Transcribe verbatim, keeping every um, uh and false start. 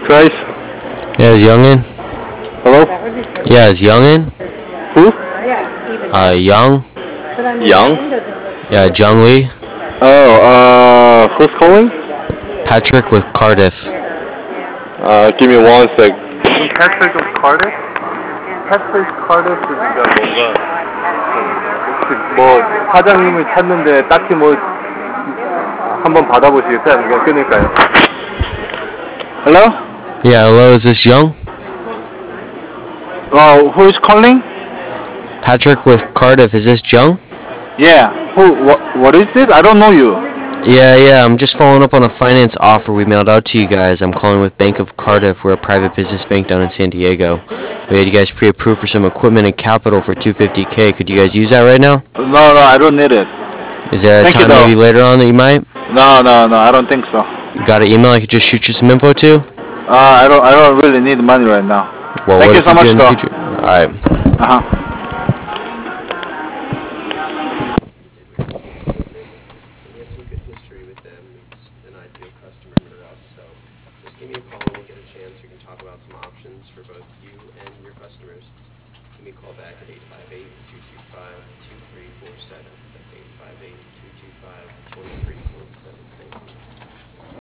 Trace? Yeah, is Young in? Hello? Yeah, is Young in? Who? Uh, Young? Young? Yeah, Jung Lee? Oh, uh, who's calling? Patrick with Cardiff. Uh, give me one sec. Patrick of Cardiff? Patrick Cardiff가 뭔가 혹시 뭐 사장님을 찾는데 딱히 뭐 한번 받아보시겠어요? 아니면 그냥 끊을까요? Hello? Yeah, hello, is this Young? Uh, who is calling? Patrick with Cardiff, is this Jung? Yeah. Who? What? What is this? I don't know you. Yeah, yeah, I'm just following up on a finance offer we mailed out to you guys. I'm calling with Bank of Cardiff. We're a private business bank down in San Diego. We had you guys pre-approved for some equipment and capital for two hundred fifty K. Could you guys use that right now? No, no, I don't need it. Is there a Thank you, time though. maybe later on that you might? No, no, no, I don't think so. You got an email I could just shoot you some info to? Uh, I don't, I don't really need money right now. Well, Thank what you if so you much, do in the though. future? Alright. Uh huh. We have some good history with them. It's an ideal customer for us. So just give me a call when you get a chance. We can talk about some options for both you and your customers. Give me a call back at eight five eight, two two five, two three four seven. That's eight five eight, two two five, two three four seven. Thank you.